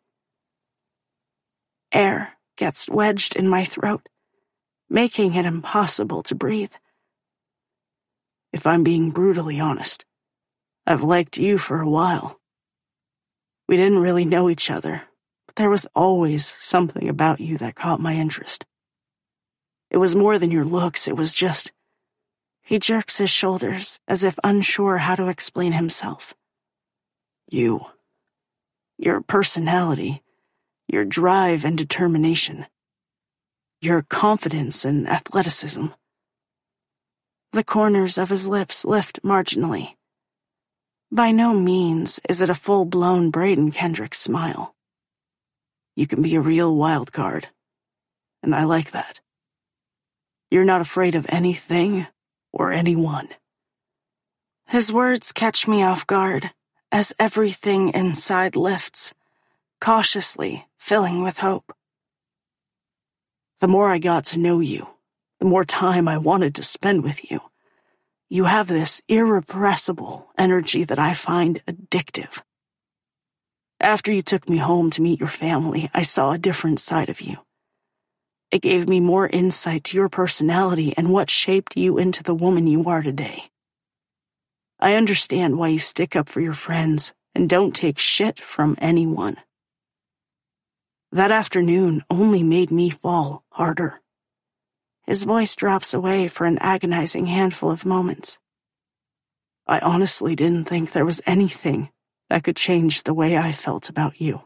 Speaker 1: Air gets wedged in my throat, making it impossible to breathe.
Speaker 3: If I'm being brutally honest, I've liked you for a while. We didn't really know each other, but there was always something about you that caught my interest. It was more than your looks, it was just...
Speaker 1: He jerks his shoulders as if unsure how to explain himself.
Speaker 3: You. Your personality. Your drive and determination. Your confidence and athleticism.
Speaker 1: The corners of his lips lift marginally. By no means is it a full-blown Braden Kendrick smile.
Speaker 3: You can be a real wild card, and I like that. You're not afraid of anything or anyone.
Speaker 1: His words catch me off guard as everything inside lifts, cautiously filling with hope.
Speaker 3: The more I got to know you, the more time I wanted to spend with you. You have this irrepressible energy that I find addictive. After you took me home to meet your family, I saw a different side of you. It gave me more insight to your personality and what shaped you into the woman you are today. I understand why you stick up for your friends and don't take shit from anyone. That afternoon only made me fall harder.
Speaker 1: His voice drops away for an agonizing handful of moments.
Speaker 3: I honestly didn't think there was anything that could change the way I felt about you.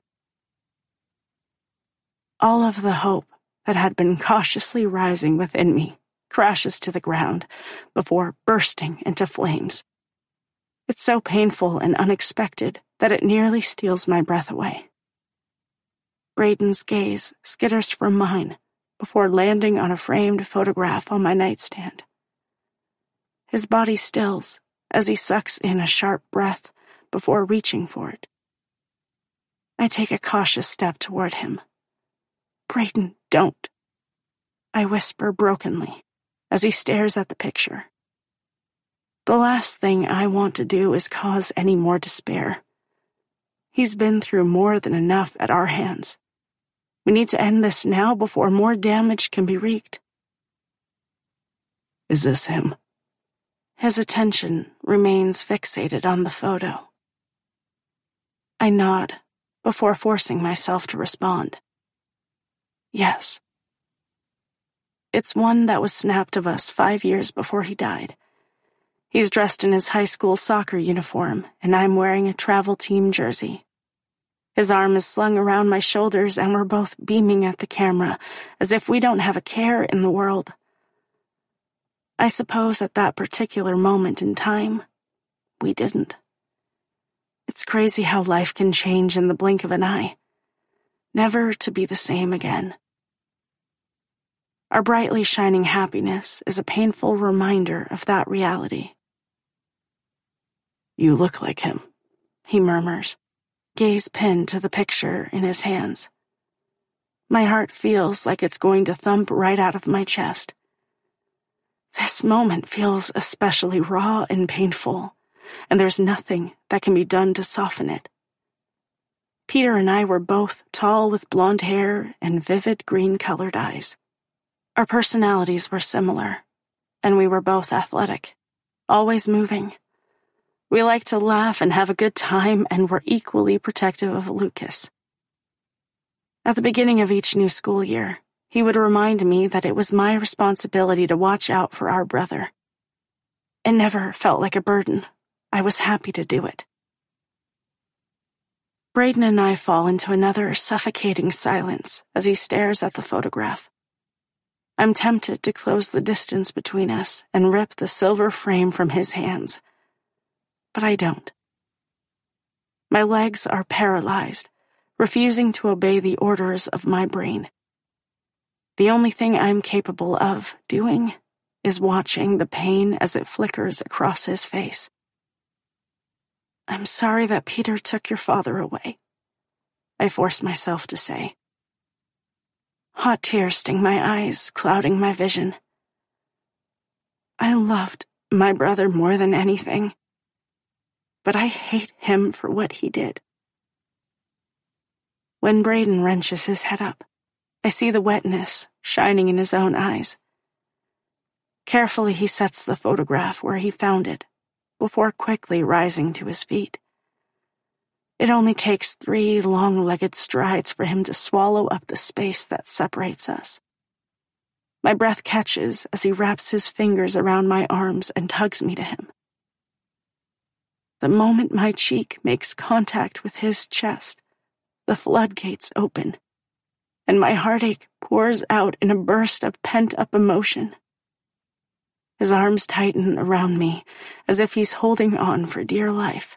Speaker 1: All of the hope that had been cautiously rising within me crashes to the ground before bursting into flames. It's so painful and unexpected that it nearly steals my breath away. Braden's gaze skitters from mine before landing on a framed photograph on my nightstand. His body stills as he sucks in a sharp breath before reaching for it. I take a cautious step toward him. Braden, don't. I whisper brokenly as he stares at the picture. The last thing I want to do is cause any more despair. He's been through more than enough at our hands.
Speaker 3: We need to end this now before more damage can be wreaked. Is this him?
Speaker 1: His attention remains fixated on the photo. I nod before forcing myself to respond. Yes. It's one that was snapped of us five years before he died. He's dressed in his high school soccer uniform, and I'm wearing a travel team jersey. His arm is slung around my shoulders, and we're both beaming at the camera, as if we don't have a care in the world. I suppose at that particular moment in time, we didn't. It's crazy how life can change in the blink of an eye, never to be the same again. Our brightly shining happiness is a painful reminder of that reality.
Speaker 3: You look like him,
Speaker 1: he murmurs, gaze pinned to the picture in his hands. My heart feels like it's going to thump right out of my chest. This moment feels especially raw and painful, and there's nothing that can be done to soften it. Peter and I were both tall with blonde hair and vivid green-colored eyes. Our personalities were similar, and we were both athletic, always moving. We liked to laugh and have a good time, and were equally protective of Lucas. At the beginning of each new school year, he would remind me that it was my responsibility to watch out for our brother. It never felt like a burden. I was happy to do it. Braden and I fall into another suffocating silence as he stares at the photograph. I'm tempted to close the distance between us and rip the silver frame from his hands, but I don't. My legs are paralyzed, refusing to obey the orders of my brain. The only thing I'm capable of doing is watching the pain as it flickers across his face. I'm sorry that Peter took your father away, I force myself to say. Hot tears sting my eyes, clouding my vision. I loved my brother more than anything, but I hate him for what he did. When Braden wrenches his head up, I see the wetness shining in his own eyes. Carefully, he sets the photograph where he found it, before quickly rising to his feet. It only takes three long-legged strides for him to swallow up the space that separates us. My breath catches as he wraps his fingers around my arms and tugs me to him. The moment my cheek makes contact with his chest, the floodgates open, and my heartache pours out in a burst of pent-up emotion. His arms tighten around me as if he's holding on for dear life.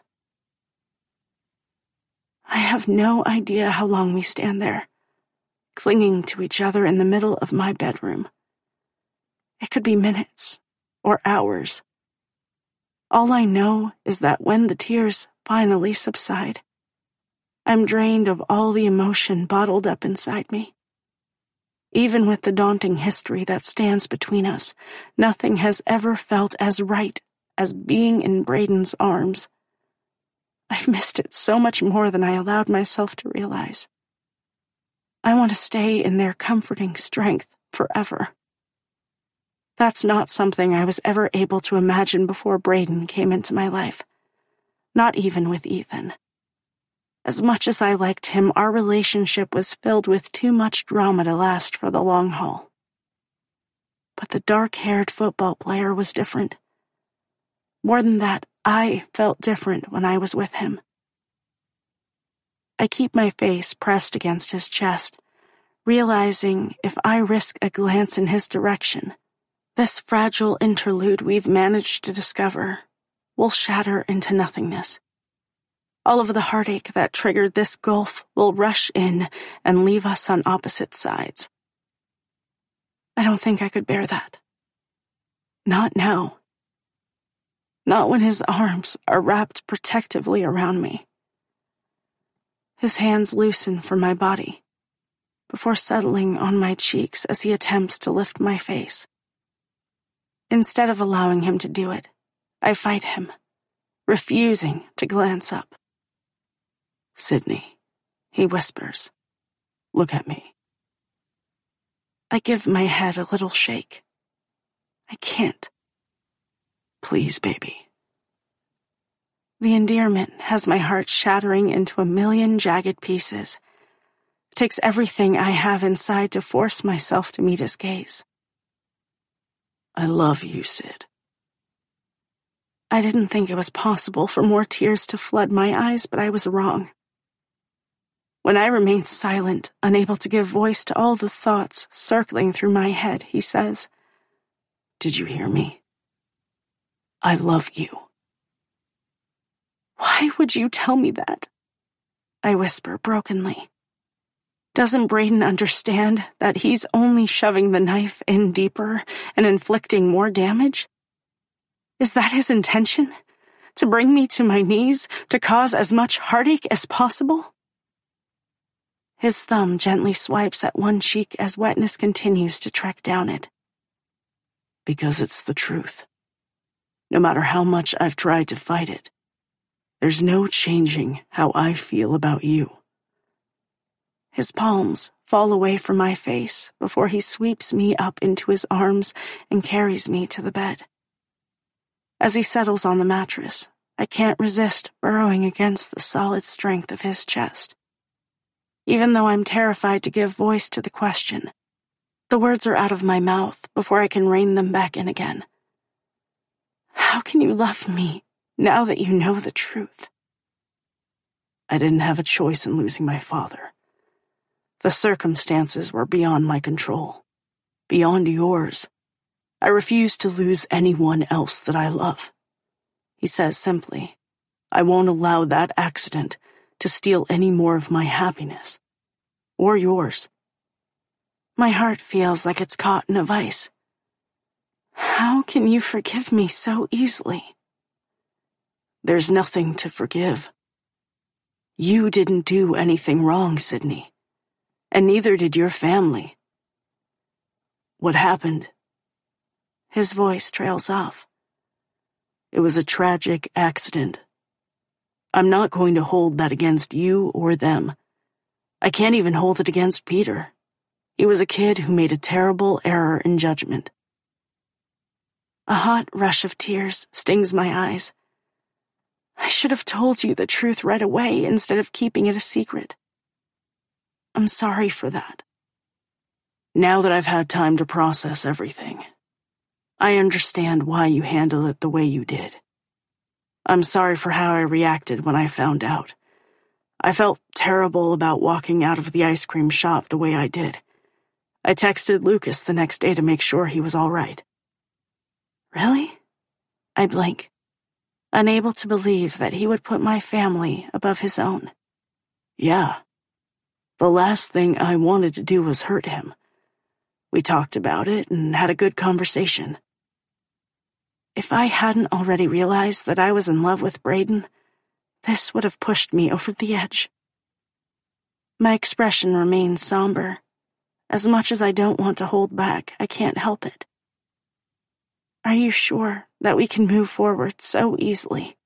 Speaker 1: I have no idea how long we stand there, clinging to each other in the middle of my bedroom. It could be minutes or hours. All I know is that when the tears finally subside, I'm drained of all the emotion bottled up inside me. Even with the daunting history that stands between us, nothing has ever felt as right as being in Braden's arms. I've missed it so much more than I allowed myself to realize. I want to stay in their comforting strength forever. That's not something I was ever able to imagine before Braden came into my life. Not even with Ethan. As much as I liked him, our relationship was filled with too much drama to last for the long haul. But the dark-haired football player was different. More than that, I felt different when I was with him. I keep my face pressed against his chest, realizing if I risk a glance in his direction, this fragile interlude we've managed to discover will shatter into nothingness. All of the heartache that triggered this gulf will rush in and leave us on opposite sides. I don't think I could bear that. Not now. Not when his arms are wrapped protectively around me. His hands loosen from my body, before settling on my cheeks as he attempts to lift my face. Instead of allowing him to do it, I fight him, refusing to glance up.
Speaker 3: Sydney, he whispers. Look at me.
Speaker 1: I give my head a little shake. I can't.
Speaker 3: Please, baby.
Speaker 1: The endearment has my heart shattering into a million jagged pieces. It takes everything I have inside to force myself to meet his gaze.
Speaker 3: I love you, Sid.
Speaker 1: I didn't think it was possible for more tears to flood my eyes, but I was wrong. When I remained silent, unable to give voice to all the thoughts circling through my head, he says,
Speaker 3: "Did you hear me? I love you."
Speaker 1: "Why would you tell me that?" I whisper brokenly. Doesn't Brayden understand that he's only shoving the knife in deeper and inflicting more damage? Is that his intention? To bring me to my knees, to cause as much heartache as possible? His thumb gently swipes at one cheek as wetness continues to trek down it.
Speaker 3: Because it's the truth. No matter how much I've tried to fight it, there's no changing how I feel about you.
Speaker 1: His palms fall away from my face before he sweeps me up into his arms and carries me to the bed. As he settles on the mattress, I can't resist burrowing against the solid strength of his chest. Even though I'm terrified to give voice to the question, the words are out of my mouth before I can rein them back in again. How can you love me now that you know the truth?
Speaker 3: I didn't have a choice in losing my father. The circumstances were beyond my control, beyond yours. I refuse to lose anyone else that I love. He says simply, I won't allow that accident to steal any more of my happiness. Or yours.
Speaker 1: My heart feels like it's caught in a vice. How can you forgive me so easily?
Speaker 3: There's nothing to forgive. You didn't do anything wrong, Sydney. And neither did your family. What happened?
Speaker 1: His voice trails off.
Speaker 3: It was a tragic accident. I'm not going to hold that against you or them. I can't even hold it against Peter. He was a kid who made a terrible error in judgment.
Speaker 1: A hot rush of tears stings my eyes. I should have told you the truth right away instead of keeping it a secret. I'm sorry for that.
Speaker 3: Now that I've had time to process everything, I understand why you handled it the way you did. I'm sorry for how I reacted when I found out. I felt terrible about walking out of the ice cream shop the way I did. I texted Lucas the next day to make sure he was all right.
Speaker 1: Really? I blink, unable to believe that he would put my family above his own.
Speaker 3: Yeah. The last thing I wanted to do was hurt him. We talked about it and had a good conversation.
Speaker 1: If I hadn't already realized that I was in love with Brayden, this would have pushed me over the edge. My expression remains somber. As much as I don't want to hold back, I can't help it. Are you sure that we can move forward so easily?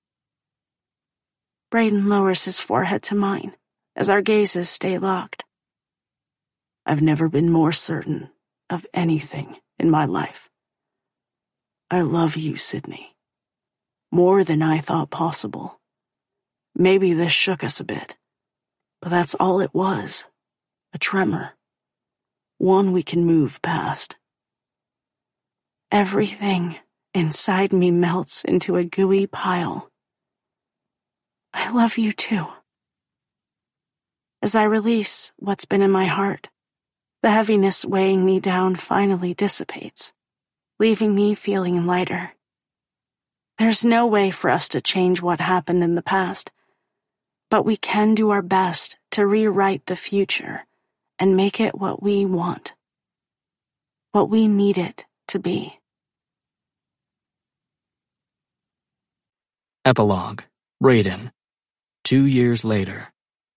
Speaker 1: Brayden lowers his forehead to mine as our gazes stay locked.
Speaker 3: I've never been more certain of anything in my life. I love you, Sydney. More than I thought possible. Maybe this shook us a bit, but that's all it was. A tremor. One we can move past.
Speaker 1: Everything inside me melts into a gooey pile. I love you too. As I release what's been in my heart, the heaviness weighing me down finally dissipates, leaving me feeling lighter. There's no way for us to change what happened in the past, but we can do our best to rewrite the future and make it what we want, what we need it to be.
Speaker 2: Epilogue. Brayden. Two years later.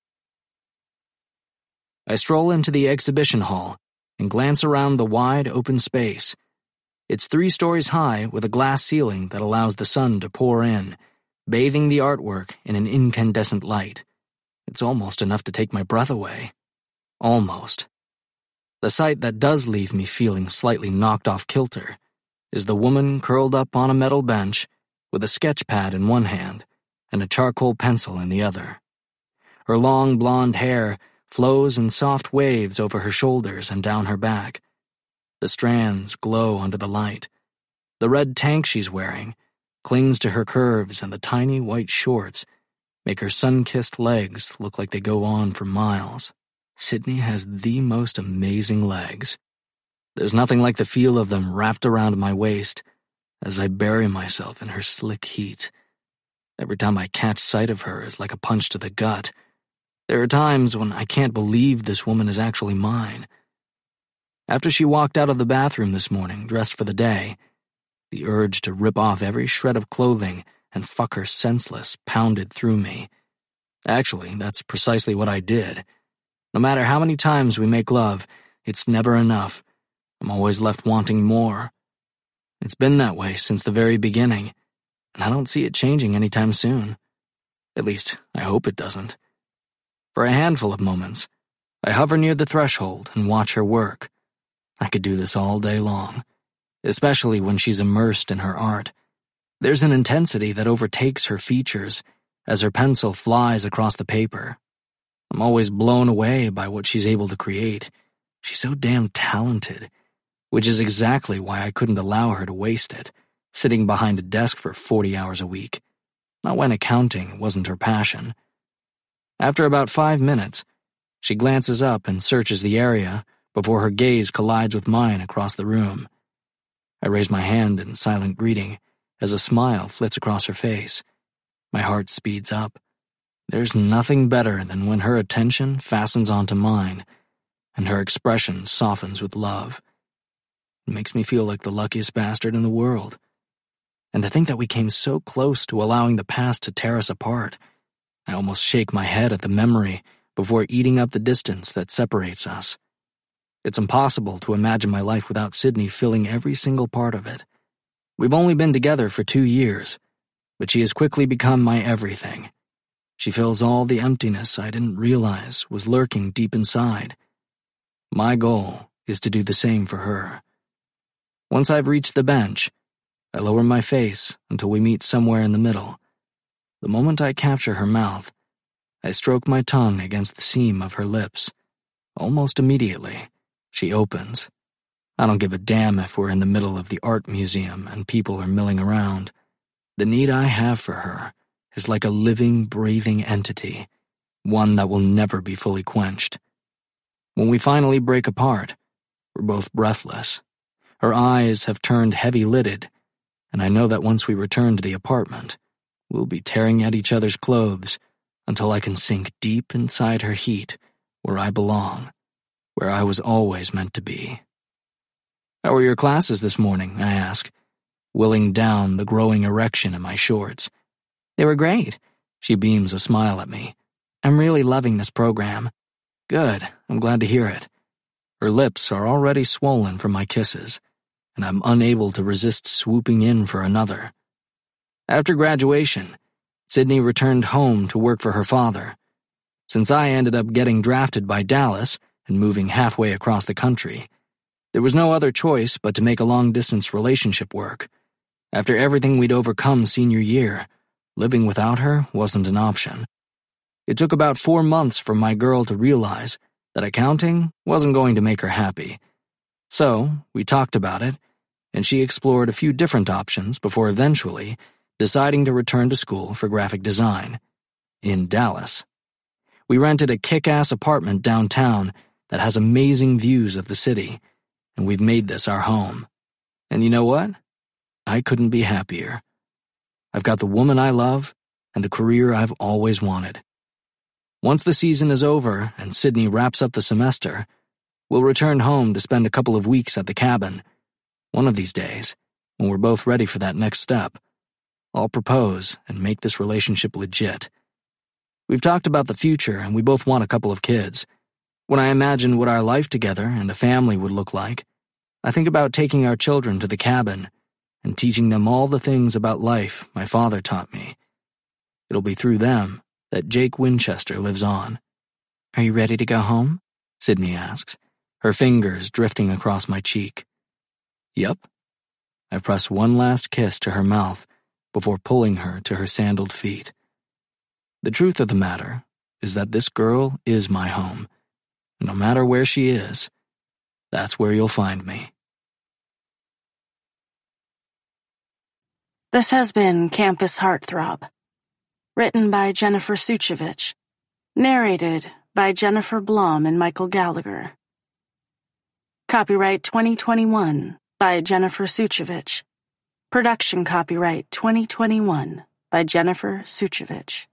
Speaker 2: I stroll into the exhibition hall and glance around the wide open space. It's three stories high with a glass ceiling that allows the sun to pour in, bathing the artwork in an incandescent light. It's almost enough to take my breath away. Almost. The sight that does leave me feeling slightly knocked off kilter is the woman curled up on a metal bench with a sketch pad in one hand and a charcoal pencil in the other. Her long blonde hair flows in soft waves over her shoulders and down her back. The strands glow under the light. The red tank she's wearing clings to her curves, and the tiny white shorts make her sun-kissed legs look like they go on for miles. Sydney has the most amazing legs. There's nothing like the feel of them wrapped around my waist as I bury myself in her slick heat. Every time I catch sight of her is like a punch to the gut. There are times when I can't believe this woman is actually mine. After she walked out of the bathroom this morning, dressed for the day, the urge to rip off every shred of clothing and fuck her senseless pounded through me. Actually, that's precisely what I did. No matter how many times we make love, it's never enough. I'm always left wanting more. It's been that way since the very beginning, and I don't see it changing anytime soon. At least, I hope it doesn't. For a handful of moments, I hover near the threshold and watch her work. I could do this all day long, especially when she's immersed in her art. There's an intensity that overtakes her features as her pencil flies across the paper. I'm always blown away by what she's able to create. She's so damn talented, which is exactly why I couldn't allow her to waste it, sitting behind a desk for forty hours a week. Not when accounting wasn't her passion. After about five minutes, she glances up and searches the area before her gaze collides with mine across the room. I raise my hand in silent greeting as a smile flits across her face. My heart speeds up. There's nothing better than when her attention fastens onto mine and her expression softens with love. It makes me feel like the luckiest bastard in the world. And to think that we came so close to allowing the past to tear us apart, I almost shake my head at the memory before eating up the distance that separates us. It's impossible to imagine my life without Sydney filling every single part of it. We've only been together for two years, but she has quickly become my everything. She fills all the emptiness I didn't realize was lurking deep inside. My goal is to do the same for her. Once I've reached the bench, I lower my face until we meet somewhere in the middle. The moment I capture her mouth, I stroke my tongue against the seam of her lips. Almost immediately, she opens. I don't give a damn if we're in the middle of the art museum and people are milling around. The need I have for her is like a living, breathing entity, one that will never be fully quenched. When we finally break apart, we're both breathless. Her eyes have turned heavy-lidded, and I know that once we return to the apartment, we'll be tearing at each other's clothes until I can sink deep inside her heat where I belong, where I was always meant to be. "How were your classes this morning?" I ask, willing down the growing erection in my shorts. "They were great." She beams a smile at me. "I'm really loving this program." "Good, I'm glad to hear it." Her lips are already swollen from my kisses, and I'm unable to resist swooping in for another. After graduation, Sydney returned home to work for her father. Since I ended up getting drafted by Dallas and moving halfway across the country, there was no other choice but to make a long-distance relationship work. After everything we'd overcome senior year, living without her wasn't an option. It took about four months for my girl to realize that accounting wasn't going to make her happy. So, we talked about it, and she explored a few different options before eventually deciding to return to school for graphic design in Dallas. We rented a kick-ass apartment downtown that has amazing views of the city, and we've made this our home. And you know what? I couldn't be happier. I've got the woman I love and the career I've always wanted. Once the season is over and Sydney wraps up the semester, we'll return home to spend a couple of weeks at the cabin. One of these days, when we're both ready for that next step, I'll propose and make this relationship legit. We've talked about the future and we both want a couple of kids. When I imagine what our life together and a family would look like, I think about taking our children to the cabin and teaching them all the things about life my father taught me. It'll be through them that Jake Winchester lives on. "Are you ready to go home?" Sydney asks, her fingers drifting across my cheek. Yup. I press one last kiss to her mouth before pulling her to her sandaled feet. The truth of the matter is that this girl is my home, and no matter where she is, that's where you'll find me.
Speaker 1: This has been Campus Heartthrob. Written by Jennifer Suchevich. Narrated by Jennifer Blum and Michael Gallagher. Copyright twenty twenty-one by Jennifer Suchevich. Production copyright twenty twenty-one by Jennifer Suchevich.